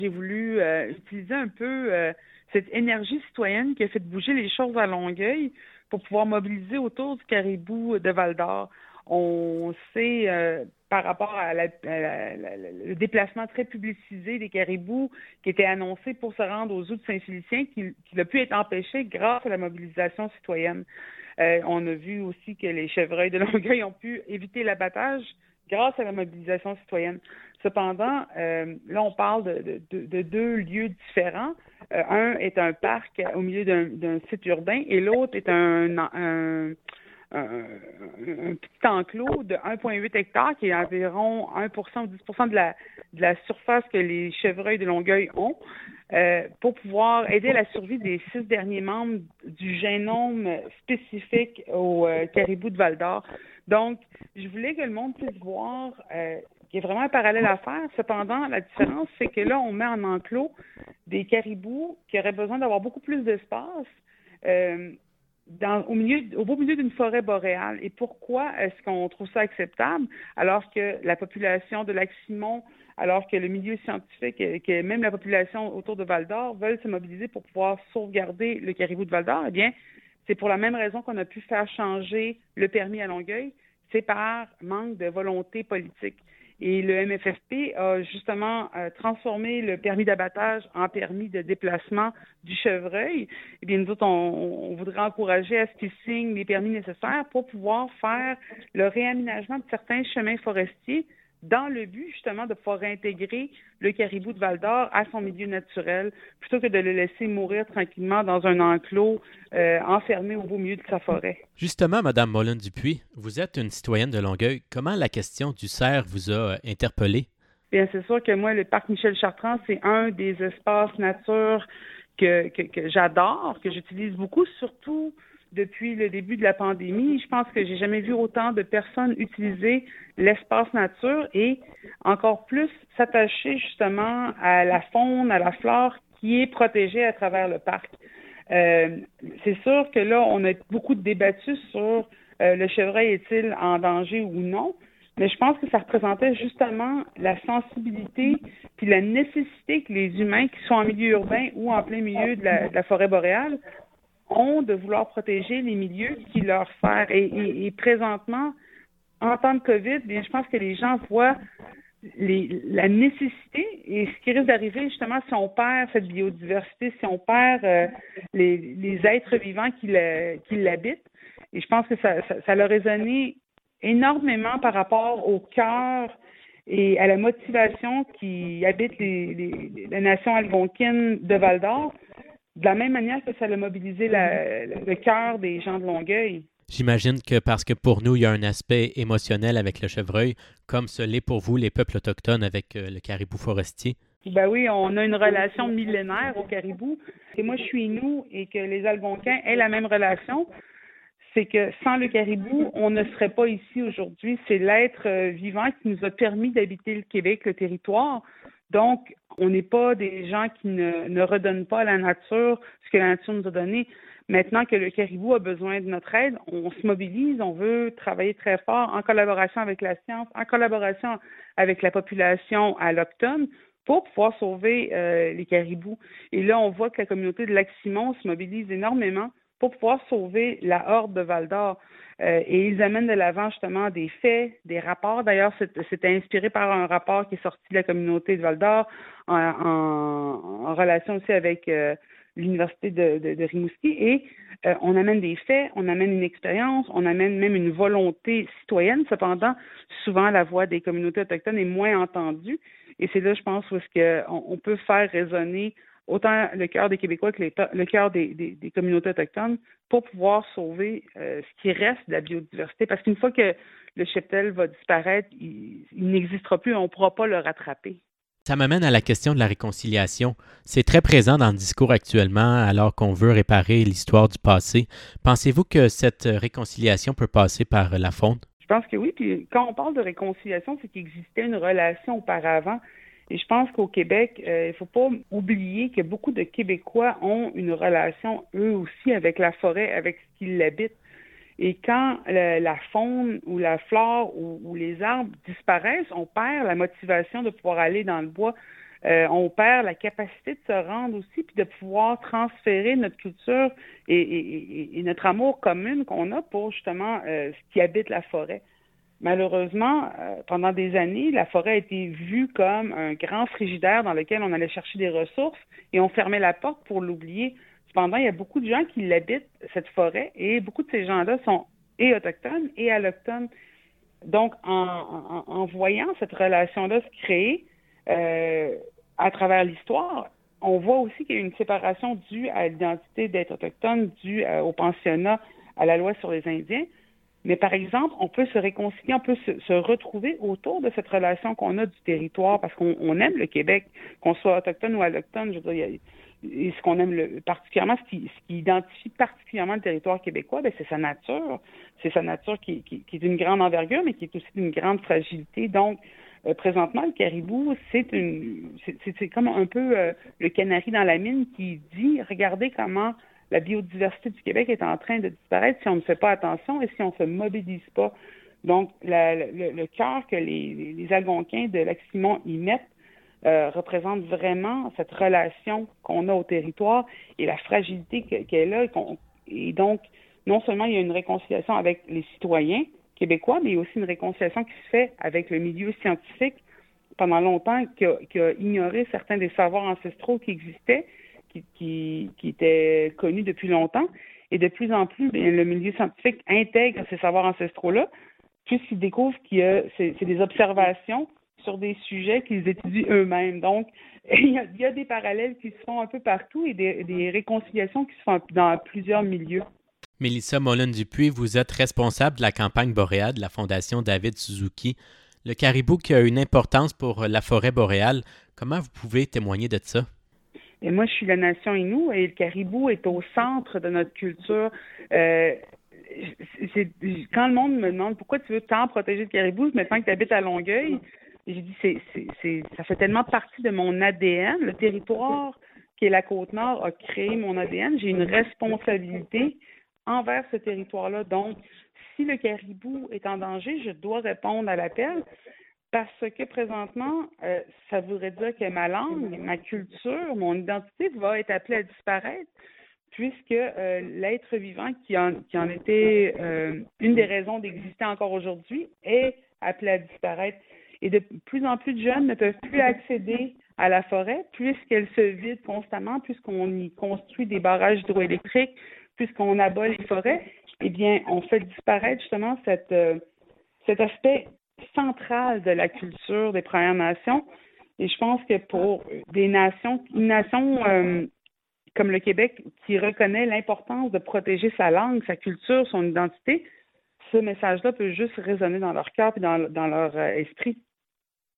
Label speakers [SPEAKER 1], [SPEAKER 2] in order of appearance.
[SPEAKER 1] J'ai voulu utiliser un peu cette énergie citoyenne qui a fait bouger les choses à Longueuil pour pouvoir mobiliser autour du caribou de Val-d'Or. On sait, par rapport à le déplacement très publicisé des caribous qui était annoncé pour se rendre aux eaux de Saint-Félicien, qu'il a pu être empêché grâce à la mobilisation citoyenne. On a vu aussi que les chevreuils de Longueuil ont pu éviter l'abattage grâce à la mobilisation citoyenne. Cependant, là, on parle de deux lieux différents. Un est un parc au milieu d'un site urbain et l'autre est un petit enclos de 1,8 hectares qui est environ 1% ou 10% de la surface que les chevreuils de Longueuil ont pour pouvoir aider à la survie des 6 derniers membres du génome spécifique au caribou de Val-d'Or. Donc, je voulais que le monde puisse voir qu'il y a vraiment un parallèle à faire. Cependant, la différence, c'est que là, on met en enclos des caribous qui auraient besoin d'avoir beaucoup plus d'espace au beau milieu d'une forêt boréale. Et pourquoi est-ce qu'on trouve ça acceptable alors que la population de Lac-Simon, alors que le milieu scientifique, que même la population autour de Val-d'Or veulent se mobiliser pour pouvoir sauvegarder le caribou de Val-d'Or? Eh bien, c'est pour la même raison qu'on a pu faire changer le permis à Longueuil, c'est par manque de volonté politique. Et le MFFP a justement transformé le permis d'abattage en permis de déplacement du chevreuil. Eh bien, nous autres, on voudrait encourager à ce qu'ils signent les permis nécessaires pour pouvoir faire le réaménagement de certains chemins forestiers dans le but, justement, de pouvoir réintégrer le caribou de Val-d'Or à son milieu naturel, plutôt que de le laisser mourir tranquillement dans un enclos enfermé au beau milieu de sa forêt.
[SPEAKER 2] Justement, Mme Mollin-Dupuis, vous êtes une citoyenne de Longueuil. Comment la question du cerf vous a interpellée?
[SPEAKER 1] Bien, c'est sûr que moi, le parc Michel-Chartrand, c'est un des espaces nature que j'adore, que j'utilise beaucoup, surtout depuis le début de la pandémie. Je pense que j'ai jamais vu autant de personnes utiliser l'espace nature et encore plus s'attacher justement à la faune, à la flore qui est protégée à travers le parc. C'est sûr que là, on a beaucoup débattu sur le chevreuil est-il en danger ou non, mais je pense que ça représentait justement la sensibilité puis la nécessité que les humains qui sont en milieu urbain ou en plein milieu de la forêt boréale ont de vouloir protéger les milieux qui leur servent. Et présentement, en temps de COVID, bien, je pense que les gens voient la nécessité et ce qui risque d'arriver justement si on perd cette biodiversité, si on perd les êtres vivants qui l'habitent. Et je pense que ça a résonné énormément par rapport au cœur et à la motivation qui habite la nation algonquine de Val-d'Or, de la même manière que ça a mobilisé le cœur des gens de Longueuil.
[SPEAKER 2] J'imagine que parce que pour nous, il y a un aspect émotionnel avec le chevreuil, comme ce l'est pour vous, les peuples autochtones, avec le caribou forestier.
[SPEAKER 1] Ben oui, on a une relation millénaire au caribou. Et moi, je suis Innu et que les Algonquins aient la même relation. C'est que sans le caribou, on ne serait pas ici aujourd'hui. C'est l'être vivant qui nous a permis d'habiter le Québec, le territoire. Donc, on n'est pas des gens qui ne redonnent pas à la nature ce que la nature nous a donné. Maintenant que le caribou a besoin de notre aide, on se mobilise, on veut travailler très fort en collaboration avec la science, en collaboration avec la population alloctone pour pouvoir sauver les caribous. Et là, on voit que la communauté de Lac-Simon se mobilise énormément pour pouvoir sauver la horde de Val-d'Or. Et ils amènent de l'avant justement des faits, des rapports. D'ailleurs, c'était inspiré par un rapport qui est sorti de la communauté de Val-d'Or en relation aussi avec l'Université de Rimouski. Et on amène des faits, on amène une expérience, on amène même une volonté citoyenne. Cependant, souvent, la voix des communautés autochtones est moins entendue. Et c'est là, je pense, où est-ce qu'on peut faire résonner autant le cœur des Québécois que le cœur des communautés autochtones pour pouvoir sauver ce qui reste de la biodiversité. Parce qu'une fois que le cheptel va disparaître, il n'existera plus, on ne pourra pas le rattraper.
[SPEAKER 2] Ça m'amène à la question de la réconciliation. C'est très présent dans le discours actuellement alors qu'on veut réparer l'histoire du passé. Pensez-vous que cette réconciliation peut passer par la faune?
[SPEAKER 1] Je pense que oui. Puis quand on parle de réconciliation, c'est qu'il existait une relation auparavant. Et je pense qu'au Québec, il ne faut pas oublier que beaucoup de Québécois ont une relation, eux aussi, avec la forêt, avec ce qui l'habite. Et quand la faune ou la flore ou les arbres disparaissent, on perd la motivation de pouvoir aller dans le bois. On perd la capacité de se rendre aussi, puis de pouvoir transférer notre culture et notre amour commun qu'on a pour justement ce qui habite la forêt. Malheureusement, pendant des années, la forêt a été vue comme un grand frigidaire dans lequel on allait chercher des ressources et on fermait la porte pour l'oublier. Cependant, il y a beaucoup de gens qui l'habitent, cette forêt, et beaucoup de ces gens-là sont et autochtones et allochtones. Donc, en voyant cette relation-là se créer à travers l'histoire, on voit aussi qu'il y a une séparation due à l'identité d'être autochtone, due au pensionnat, à la loi sur les Indiens. Mais par exemple, on peut se réconcilier, on peut se retrouver autour de cette relation qu'on a du territoire parce qu'on aime le Québec, qu'on soit autochtone ou allochtone. Je veux dire, et ce qu'on aime particulièrement, ce qui identifie particulièrement le territoire québécois, bien, c'est sa nature. C'est sa nature qui est d'une grande envergure, mais qui est aussi d'une grande fragilité. Donc, présentement, le caribou, c'est comme un peu le canari dans la mine qui dit, regardez comment la biodiversité du Québec est en train de disparaître si on ne fait pas attention et si on ne se mobilise pas. Donc, le cœur que les Algonquins de Lac-Simon y mettent représente vraiment cette relation qu'on a au territoire et la fragilité qu'elle a. Et donc, non seulement il y a une réconciliation avec les citoyens québécois, mais il y a aussi une réconciliation qui se fait avec le milieu scientifique pendant longtemps qui a ignoré certains des savoirs ancestraux qui existaient, qui étaient connus depuis longtemps. Et de plus en plus, bien, le milieu scientifique intègre ces savoirs ancestraux-là, puisqu'ils découvrent c'est des observations sur des sujets qu'ils étudient eux-mêmes. Donc, il y a des parallèles qui se font un peu partout et des réconciliations qui se font dans plusieurs milieux.
[SPEAKER 2] Mélissa Mollin-Dupuis, vous êtes responsable de la campagne boréale de la Fondation David Suzuki. Le caribou qui a une importance pour la forêt boréale, comment vous pouvez témoigner de ça?
[SPEAKER 1] Et moi, je suis la nation Innu et le caribou est au centre de notre culture. Quand le monde me demande pourquoi tu veux tant protéger le caribou, maintenant que tu habites à Longueuil, j'ai dit ça fait tellement partie de mon ADN. Le territoire qui est la Côte-Nord a créé mon ADN. J'ai une responsabilité envers ce territoire-là. Donc, si le caribou est en danger, je dois répondre à l'appel. Parce que présentement, ça voudrait dire que ma langue, ma culture, mon identité va être appelée à disparaître, puisque l'être vivant qui en était une des raisons d'exister encore aujourd'hui est appelé à disparaître. Et de plus en plus de jeunes ne peuvent plus accéder à la forêt puisqu'elle se vide constamment, puisqu'on y construit des barrages hydroélectriques, puisqu'on abat les forêts. Eh bien, on fait disparaître justement cet aspect centrale de la culture des Premières Nations. Et je pense que pour une nation comme le Québec, qui reconnaît l'importance de protéger sa langue, sa culture, son identité, ce message-là peut juste résonner dans leur cœur et dans leur esprit.